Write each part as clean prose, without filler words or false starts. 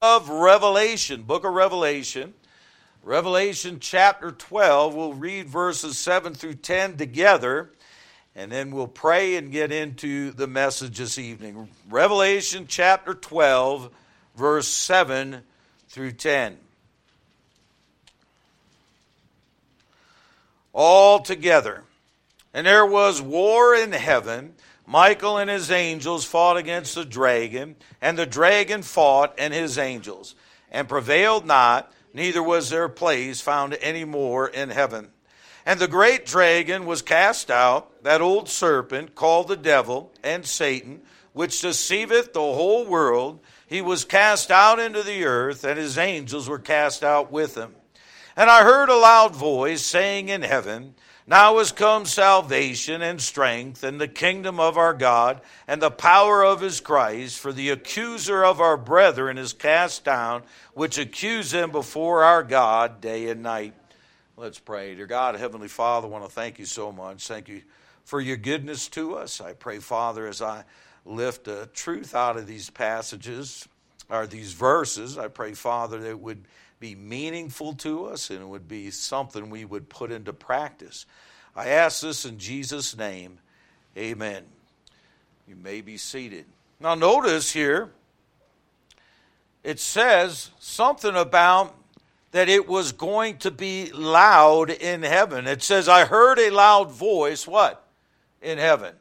of Revelation, book of Revelation. Revelation chapter 12, we'll read verses 7 through 10 together, and then we'll pray and get into the message this evening. Revelation chapter 12, verse 7 through 10. All together. And there was war in heaven. Michael and his angels fought against the dragon, and the dragon fought and his angels, and prevailed not, neither was their place found any more in heaven. And the great dragon was cast out, that old serpent called the devil and Satan, which deceiveth the whole world. He was cast out into the earth, and his angels were cast out with him. And I heard a loud voice saying in heaven, Now is come salvation and strength and the kingdom of our God and the power of his Christ, for the accuser of our brethren is cast down, which accuse them before our God day and night. Let's pray. Dear God, Heavenly Father, I want to thank you so much. Thank you for your goodness to us. I pray, Father, as I lift a truth out of these passages, or these verses, I pray, Father, that it would be meaningful to us and it would be something we would put into practice. I ask this in Jesus' name. Amen. You may be seated. Now notice here, it says something about that it was going to be loud in heaven. It says, I heard a loud voice, what? In heaven.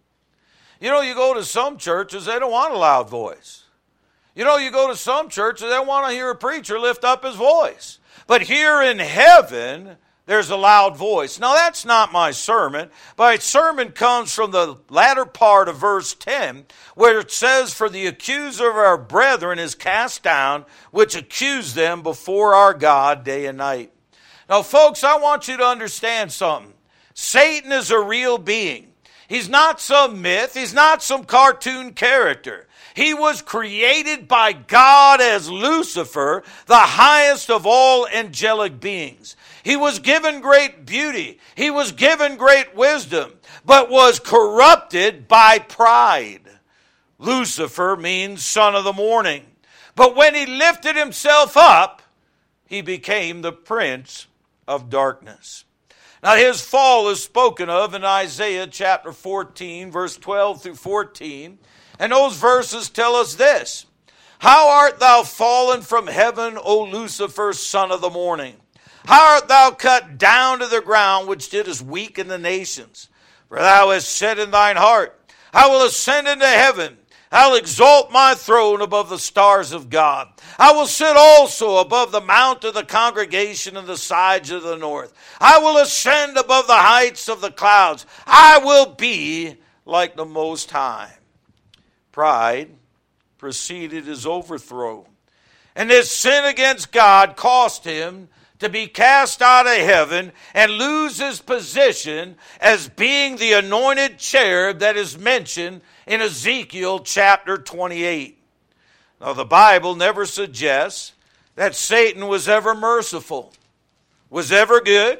You know, you go to some churches, they don't want a loud voice. You know, you go to some churches, they want to hear a preacher lift up his voice. But here in heaven, there's a loud voice. Now, that's not my sermon. My sermon comes from the latter part of verse 10, where it says, For the accuser of our brethren is cast down, which accuse them before our God day and night. Now, folks, I want you to understand something. Satan is a real being. He's not some myth. He's not some cartoon character. He was created by God as Lucifer, the highest of all angelic beings. He was given great beauty. He was given great wisdom, but was corrupted by pride. Lucifer means son of the morning. But when he lifted himself up, he became the prince of darkness. Now his fall is spoken of in Isaiah chapter 14, verse 12 through 14. And those verses tell us this. How art thou fallen from heaven, O Lucifer, son of the morning? How art thou cut down to the ground, which didst weaken the nations? For thou hast said in thine heart, I will ascend into heaven. I will exalt my throne above the stars of God. I will sit also above the mount of the congregation in the sides of the north. I will ascend above the heights of the clouds. I will be like the Most High. Pride preceded his overthrow. And his sin against God cost him to be cast out of heaven and lose his position as being the anointed cherub that is mentioned in Ezekiel chapter 28. Now the Bible never suggests that Satan was ever merciful, was ever good,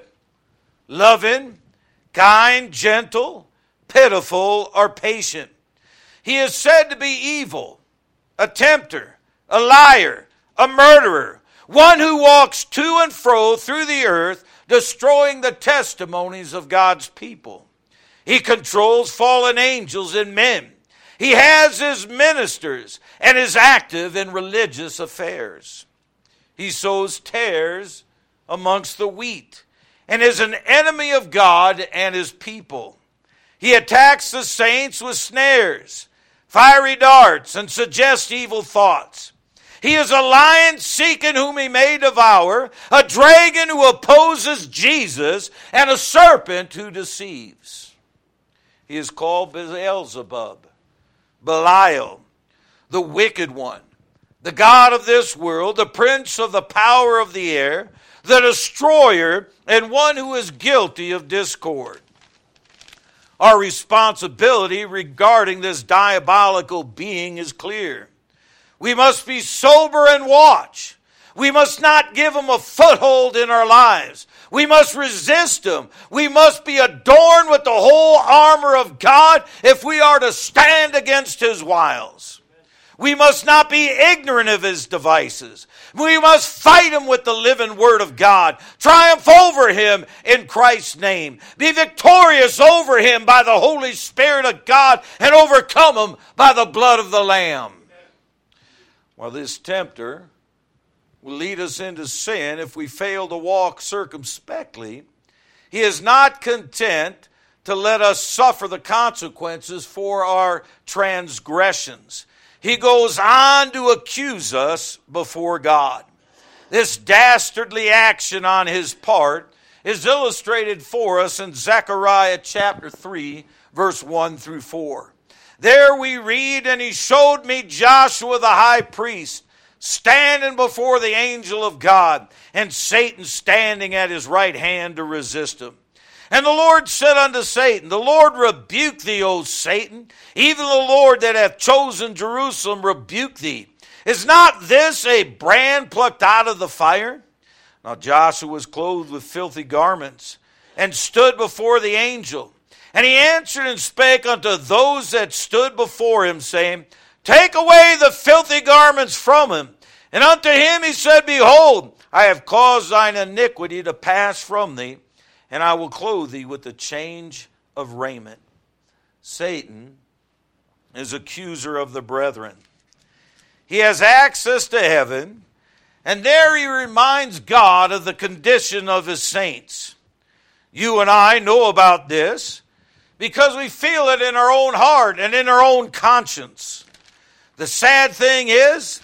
loving, kind, gentle, pitiful, or patient. He is said to be evil, a tempter, a liar, a murderer, one who walks to and fro through the earth, destroying the testimonies of God's people. He controls fallen angels and men. He has his ministers and is active in religious affairs. He sows tares amongst the wheat and is an enemy of God and his people. He attacks the saints with snares, fiery darts, and suggests evil thoughts. He is a lion seeking whom he may devour, a dragon who opposes Jesus, and a serpent who deceives. He is called Beelzebub, Belial, the wicked one, the god of this world, the prince of the power of the air, the destroyer, and one who is guilty of discord. Our responsibility regarding this diabolical being is clear. We must be sober and watch. We must not give him a foothold in our lives. We must resist him. We must be adorned with the whole armor of God if we are to stand against his wiles. We must not be ignorant of his devices. We must fight him with the living word of God. Triumph over him in Christ's name. Be victorious over him by the Holy Spirit of God and overcome him by the blood of the Lamb. Well, this tempter will lead us into sin if we fail to walk circumspectly. He is not content to let us suffer the consequences for our transgressions. He goes on to accuse us before God. This dastardly action on his part is illustrated for us in Zechariah chapter 3, verse 1 through 4. There we read, "And he showed me Joshua the high priest standing before the angel of God, and Satan standing at his right hand to resist him. And the Lord said unto Satan, The Lord rebuke thee, O Satan. Even the Lord that hath chosen Jerusalem rebuke thee. Is not this a brand plucked out of the fire?" Now Joshua was clothed with filthy garments, and stood before the angel. And he answered and spake unto those that stood before him, saying, "Take away the filthy garments from him." And unto him he said, "Behold, I have caused thine iniquity to pass from thee, and I will clothe thee with the change of raiment." Satan is accuser of the brethren. He has access to heaven, and there he reminds God of the condition of his saints. You and I know about this because we feel it in our own heart and in our own conscience. The sad thing is,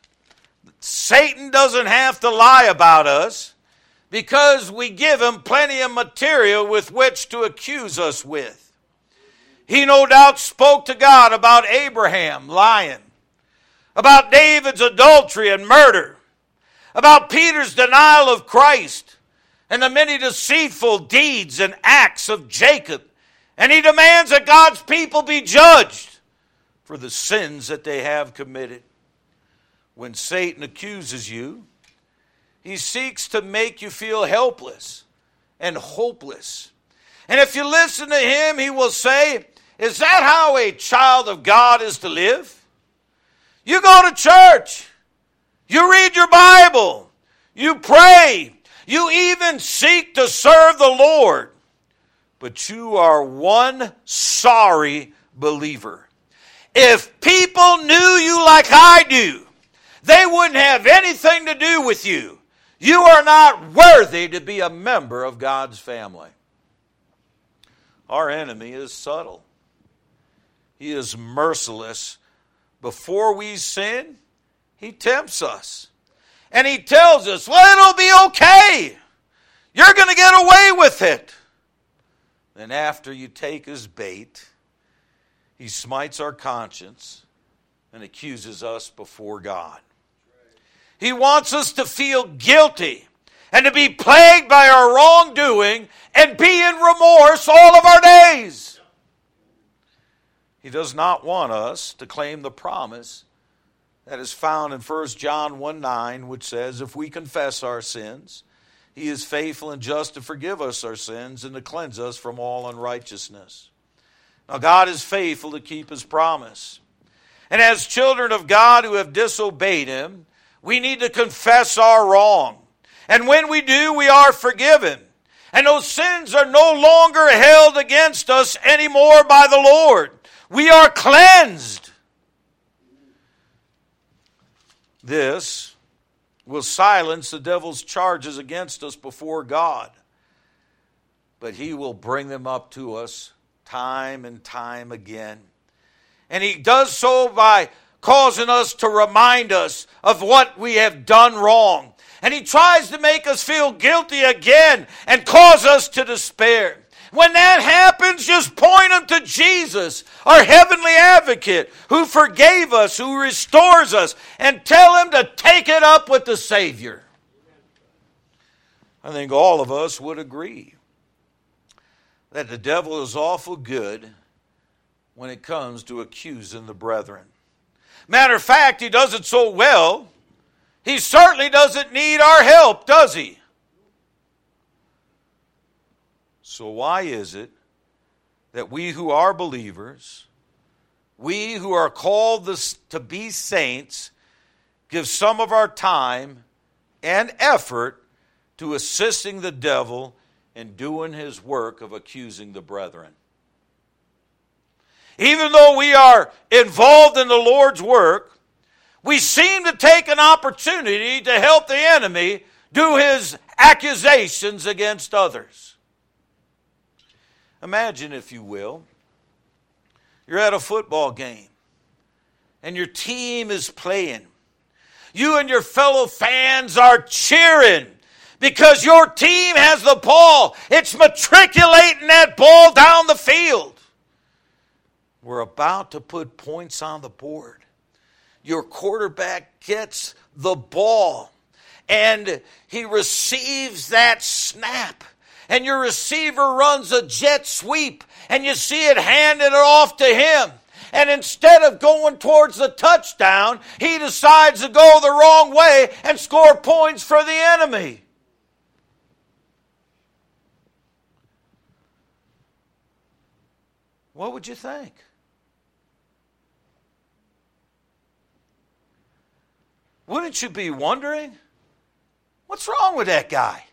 Satan doesn't have to lie about us, because we give him plenty of material with which to accuse us with. He no doubt spoke to God about Abraham lying, about David's adultery and murder, about Peter's denial of Christ, and the many deceitful deeds and acts of Jacob. And he demands that God's people be judged for the sins that they have committed. When Satan accuses you, he seeks to make you feel helpless and hopeless. And if you listen to him, he will say, "Is that how a child of God is to live? You go to church. You read your Bible. You pray. You even seek to serve the Lord. But you are one sorry believer. If people knew you like I do, they wouldn't have anything to do with you. You are not worthy to be a member of God's family." Our enemy is subtle. He is merciless. Before we sin, he tempts us. And he tells us, well, it'll be okay. You're going to get away with it. Then after you take his bait, he smites our conscience and accuses us before God. He wants us to feel guilty and to be plagued by our wrongdoing and be in remorse all of our days. He does not want us to claim the promise that is found in 1 John 1:9, which says, "If we confess our sins, he is faithful and just to forgive us our sins and to cleanse us from all unrighteousness." Now God is faithful to keep his promise. And as children of God who have disobeyed him, we need to confess our wrong. And when we do, we are forgiven. And those sins are no longer held against us anymore by the Lord. We are cleansed. This will silence the devil's charges against us before God. But he will bring them up to us time and time again. And he does so by causing us to remind us of what we have done wrong. And he tries to make us feel guilty again and cause us to despair. When that happens, just point them to Jesus, our heavenly advocate, who forgave us, who restores us, and tell him to take it up with the Savior. I think all of us would agree that the devil is awful good when it comes to accusing the brethren. Matter of fact, he does it so well, he certainly doesn't need our help, does he? So why is it that we who are believers we who are called to be saints give some of our time and effort to assisting the devil in doing his work of accusing the brethren. Even though we are involved in the Lord's work, we seem to take an opportunity to help the enemy do his accusations against others. Imagine, if you will, you're at a football game and your team is playing. You and your fellow fans are cheering because your team has the ball. It's matriculating that ball down the field. We're about to put points on the board. Your quarterback gets the ball and he receives that snap. And your receiver runs a jet sweep and you see it handed off to him. And instead of going towards the touchdown, he decides to go the wrong way and score points for the enemy. What would you think? Wouldn't you be wondering, what's wrong with that guy?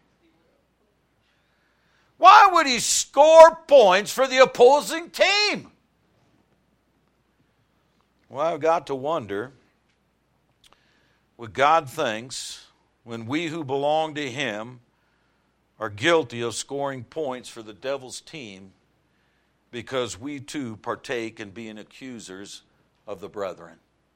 Why would he score points for the opposing team? Well, I've got to wonder what God thinks when we who belong to him are guilty of scoring points for the devil's team because we too partake in being accusers of the brethren.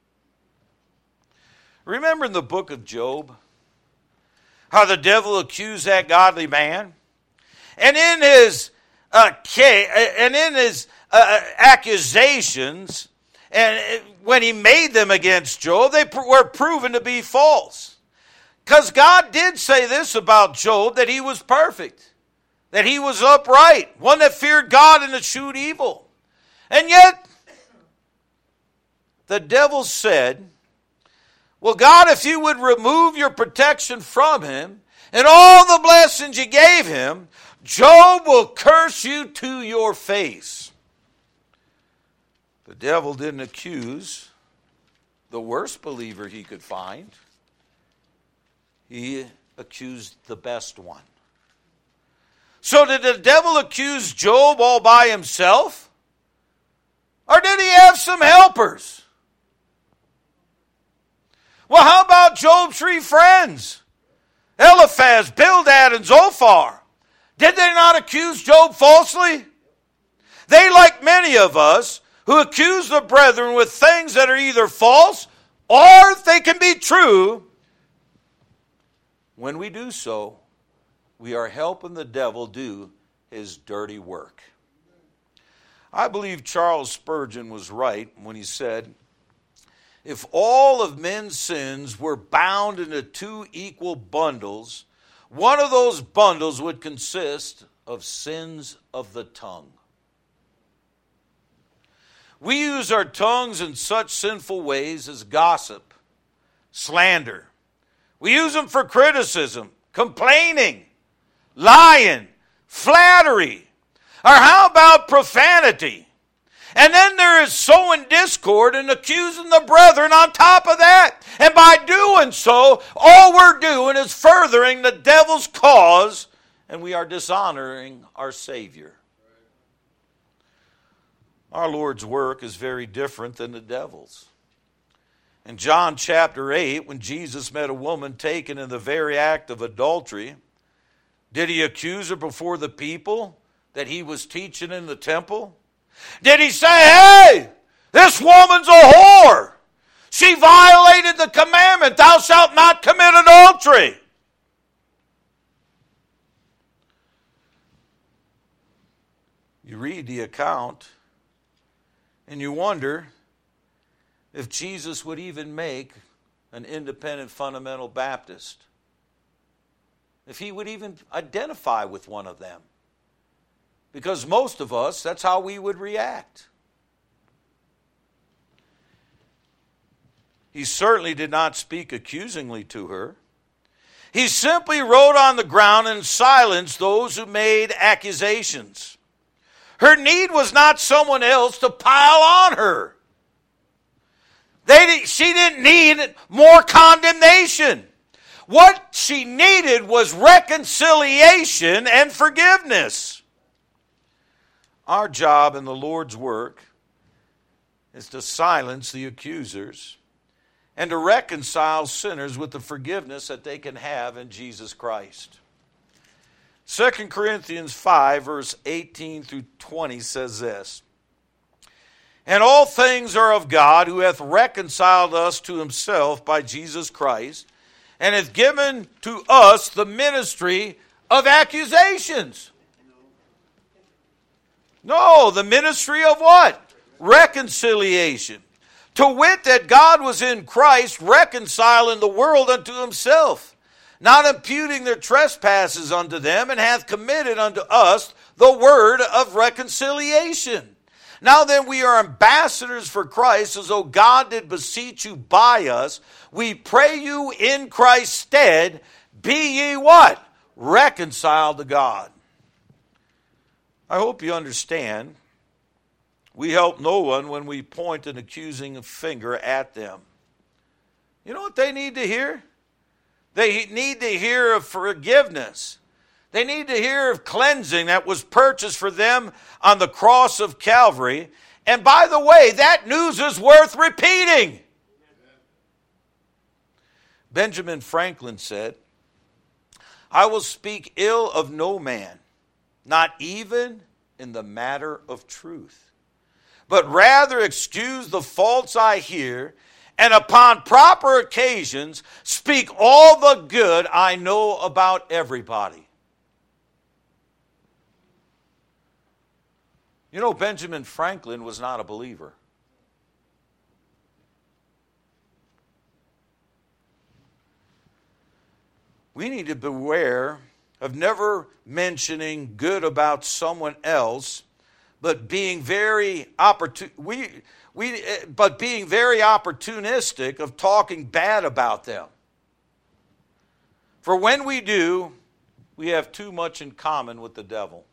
Remember in the book of Job how the devil accused that godly man? And in his accusations, and when he made them against Job, they were proven to be false. Because God did say this about Job, that he was perfect, that he was upright, one that feared God and eschewed evil. And yet, the devil said, well, God, if you would remove your protection from him and all the blessings you gave him, Job will curse you to your face. The devil didn't accuse the worst believer he could find. He accused the best one. So did the devil accuse Job all by himself? Or did he have some helpers? Well, how about Job's three friends? Eliphaz, Bildad, and Zophar. Did they not accuse Job falsely? They, like many of us, who accuse the brethren with things that are either false or they can be true. When we do so, we are helping the devil do his dirty work. I believe Charles Spurgeon was right when he said, if all of men's sins were bound into two equal bundles, one of those bundles would consist of sins of the tongue. We use our tongues in such sinful ways as gossip, slander. We use them for criticism, complaining, lying, flattery. Or how about profanity? And then there is sowing discord and accusing the brethren on top of that. And by doing so, all we're doing is furthering the devil's cause, and we are dishonoring our Savior. Our Lord's work is very different than the devil's. In John chapter 8, when Jesus met a woman taken in the very act of adultery, did he accuse her before the people that he was teaching in the temple? Did he say, hey, this woman's a whore. She violated the commandment, thou shalt not commit adultery. You read the account and you wonder if Jesus would even make an independent fundamental Baptist. If he would even identify with one of them. Because most of us, that's how we would react. He certainly did not speak accusingly to her. He simply wrote on the ground and silenced those who made accusations. Her need was not someone else to pile on her. She didn't need more condemnation. What she needed was reconciliation and forgiveness. Our job in the Lord's work is to silence the accusers and to reconcile sinners with the forgiveness that they can have in Jesus Christ. 2 Corinthians 5, verse 18 through 20 says this, "And all things are of God, who hath reconciled us to himself by Jesus Christ, and hath given to us the ministry of accusations." No, the ministry of what? Reconciliation. To wit, that God was in Christ reconciling the world unto himself, not imputing their trespasses unto them, and hath committed unto us the word of reconciliation. Now then, we are ambassadors for Christ, as though God did beseech you by us. We pray you in Christ's stead, be ye what? Reconciled to God. I hope you understand. We help no one when we point an accusing finger at them. You know what they need to hear? They need to hear of forgiveness. They need to hear of cleansing that was purchased for them on the cross of Calvary. And by the way, that news is worth repeating. Benjamin Franklin said, "I will speak ill of no man, not even in the matter of truth, but rather excuse the faults I hear, and upon proper occasions speak all the good I know about everybody." You know, Benjamin Franklin was not a believer. We need to beware of never mentioning good about someone else, but being very opportunistic of talking bad about them. For when we do, we have too much in common with the devil.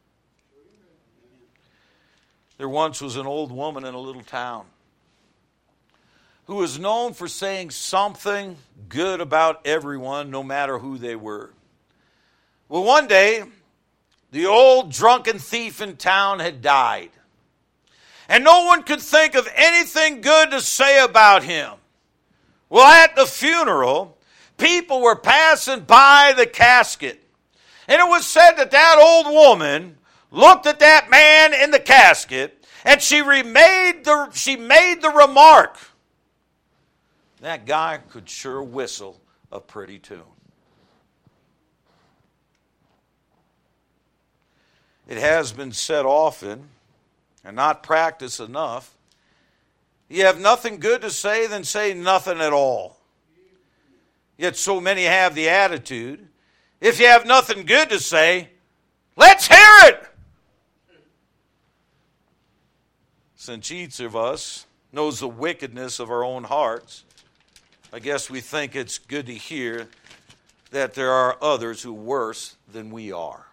There once was an old woman in a little town who was known for saying something good about everyone, no matter who they were. Well, one day, the old drunken thief in town had died, and no one could think of anything good to say about him. Well, at the funeral, people were passing by the casket, and it was said that that old woman looked at that man in the casket, and she made the remark, "That guy could sure whistle a pretty tune." It has been said often, and not practiced enough, you have nothing good to say, then say nothing at all. Yet so many have the attitude, if you have nothing good to say, let's hear it. Since each of us knows the wickedness of our own hearts, I guess we think it's good to hear that there are others who are worse than we are.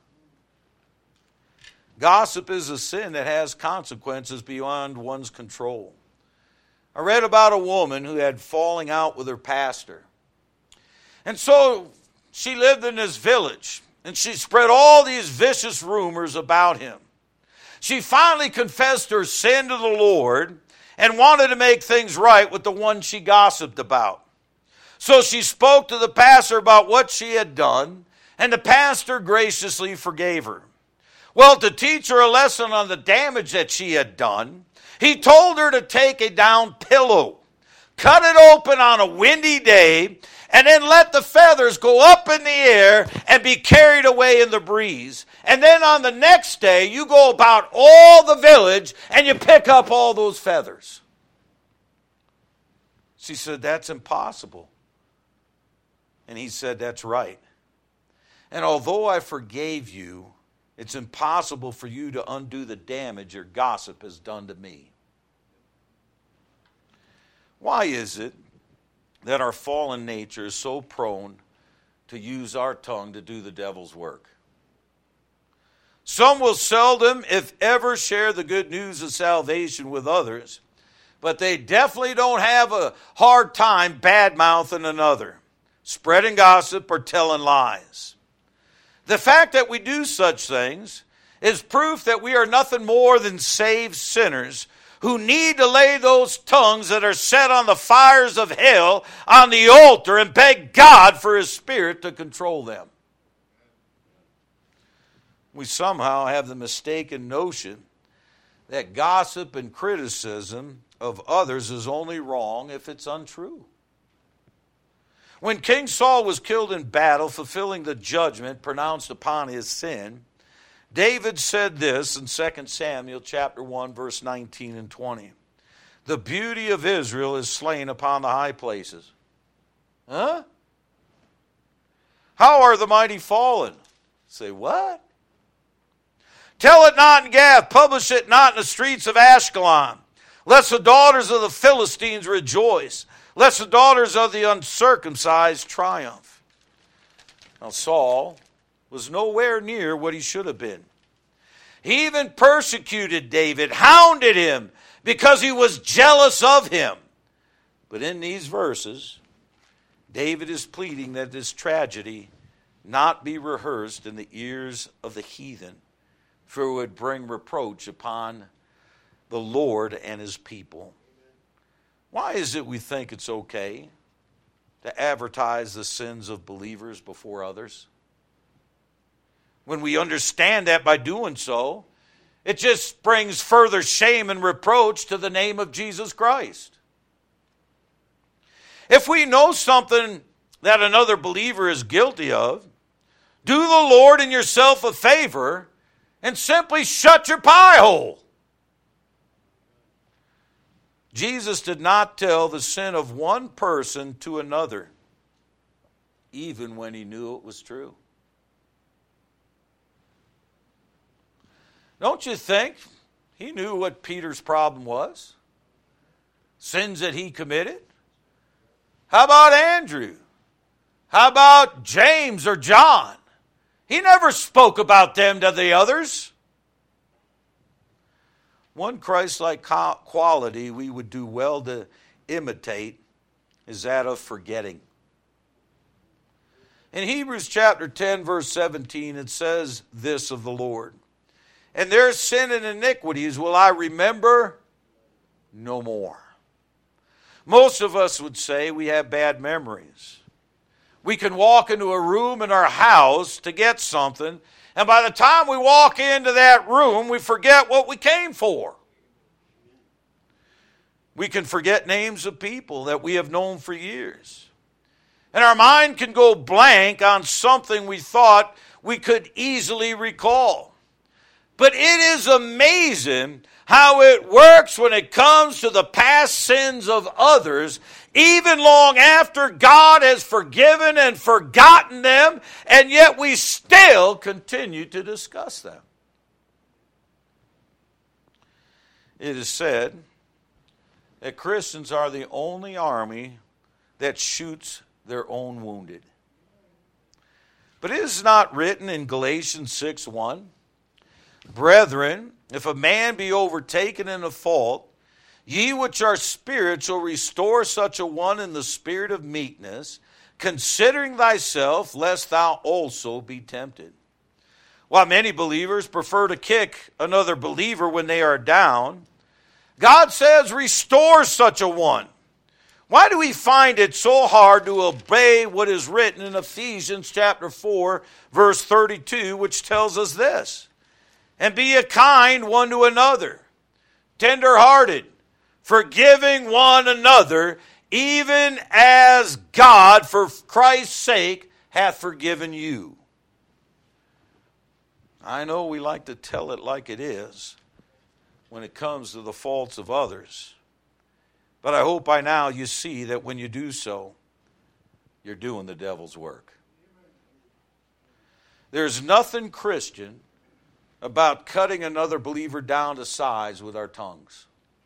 Gossip is a sin that has consequences beyond one's control. I read about a woman who had falling out with her pastor. And so she lived in this village, and she spread all these vicious rumors about him. She finally confessed her sin to the Lord and wanted to make things right with the one she gossiped about. So she spoke to the pastor about what she had done, and the pastor graciously forgave her. Well, to teach her a lesson on the damage that she had done, he told her to take a down pillow, cut it open on a windy day, and then let the feathers go up in the air and be carried away in the breeze. And then on the next day, you go about all the village and you pick up all those feathers. She said, "That's impossible." And he said, "That's right. And although I forgave you, it's impossible for you to undo the damage your gossip has done to me." Why is it that our fallen nature is so prone to use our tongue to do the devil's work? Some will seldom, if ever, share the good news of salvation with others, but they definitely don't have a hard time bad-mouthing another, spreading gossip or telling lies. The fact that we do such things is proof that we are nothing more than saved sinners who need to lay those tongues that are set on the fires of hell on the altar and beg God for His Spirit to control them. We somehow have the mistaken notion that gossip and criticism of others is only wrong if it's untrue. When King Saul was killed in battle, fulfilling the judgment pronounced upon his sin, David said this in 2 Samuel chapter 1, verse 19 and 20. The beauty of Israel is slain upon the high places. Huh? How are the mighty fallen? Say, what? Tell it not in Gath, publish it not in the streets of Ashkelon, lest the daughters of the Philistines rejoice, lest the daughters of the uncircumcised triumph. Now Saul was nowhere near what he should have been. He even persecuted David, hounded him, because he was jealous of him. But in these verses, David is pleading that this tragedy not be rehearsed in the ears of the heathen, for it would bring reproach upon the Lord and His people. Why is it we think it's okay to advertise the sins of believers before others? When we understand that by doing so, it just brings further shame and reproach to the name of Jesus Christ. If we know something that another believer is guilty of, do the Lord and yourself a favor and simply shut your pie hole. Jesus did not tell the sin of one person to another, even when He knew it was true. Don't you think He knew what Peter's problem was? Sins that he committed? How about Andrew? How about James or John? He never spoke about them to the others. One Christ-like quality we would do well to imitate is that of forgetting. In Hebrews chapter 10, verse 17, it says this of the Lord: and their sin and iniquities will I remember no more. Most of us would say we have bad memories. We can walk into a room in our house to get something, and by the time we walk into that room, we forget what we came for. We can forget names of people that we have known for years. And our mind can go blank on something we thought we could easily recall. But it is amazing how it works when it comes to the past sins of others, even long after God has forgiven and forgotten them, and yet we still continue to discuss them. It is said that Christians are the only army that shoots their own wounded. But it is not written in Galatians 6:1, brethren, if a man be overtaken in a fault, ye which are spiritual, restore such a one in the spirit of meekness, considering thyself, lest thou also be tempted. While many believers prefer to kick another believer when they are down, God says, restore such a one. Why do we find it so hard to obey what is written in Ephesians chapter 4, verse 32, which tells us this? And be a kind one to another, tender-hearted, forgiving one another, even as God, for Christ's sake, hath forgiven you. I know we like to tell it like it is when it comes to the faults of others. But I hope by now you see that when you do so, you're doing the devil's work. There's nothing Christian about cutting another believer down to size with our tongues.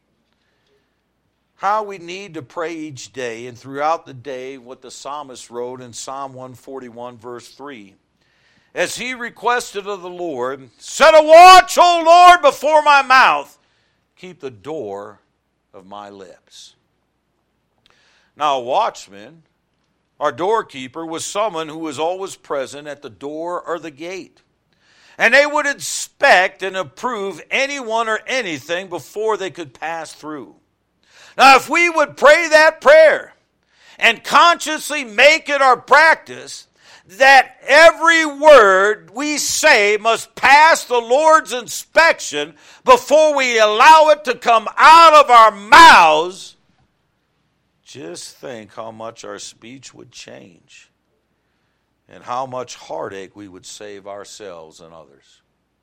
How we need to pray each day and throughout the day, what the psalmist wrote in Psalm 141, verse 3. As he requested of the Lord, set a watch, O Lord, before my mouth. Keep the door of my lips. Now, a watchman, our doorkeeper, was someone who was always present at the door or the gate. And they would inspect and approve anyone or anything before they could pass through. Now, if we would pray that prayer and consciously make it our practice that every word we say must pass the Lord's inspection before we allow it to come out of our mouths, just think how much our speech would change and how much heartache we would save ourselves and others.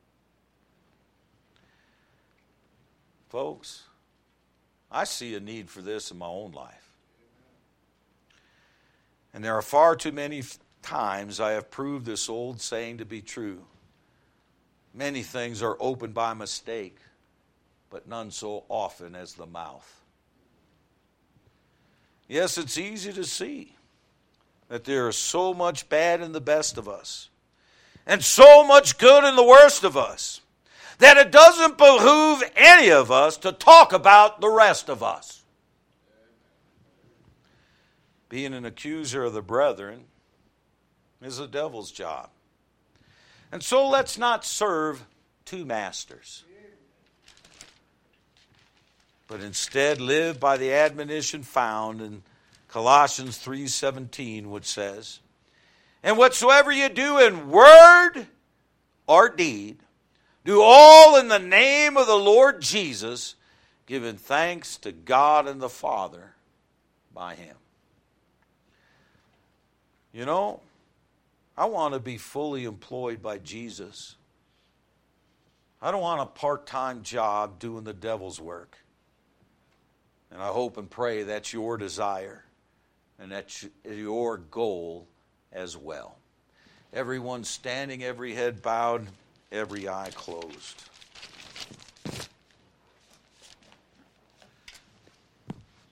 Folks, I see a need for this in my own life. And there are far too many times I have proved this old saying to be true. Many things are opened by mistake, but none so often as the mouth. Yes, it's easy to see that there is so much bad in the best of us, and so much good in the worst of us, that it doesn't behoove any of us to talk about the rest of us. Being an accuser of the brethren is the devil's job. And so let's not serve two masters, but instead live by the admonition found in Colossians 3:17, which says, "And whatsoever you do in word or deed, do all in the name of the Lord Jesus, giving thanks to God and the Father by Him." You know, I want to be fully employed by Jesus. I don't want a part-time job doing the devil's work. And I hope and pray that's your desire and that's your goal as well. Everyone standing, every head bowed, every eye closed.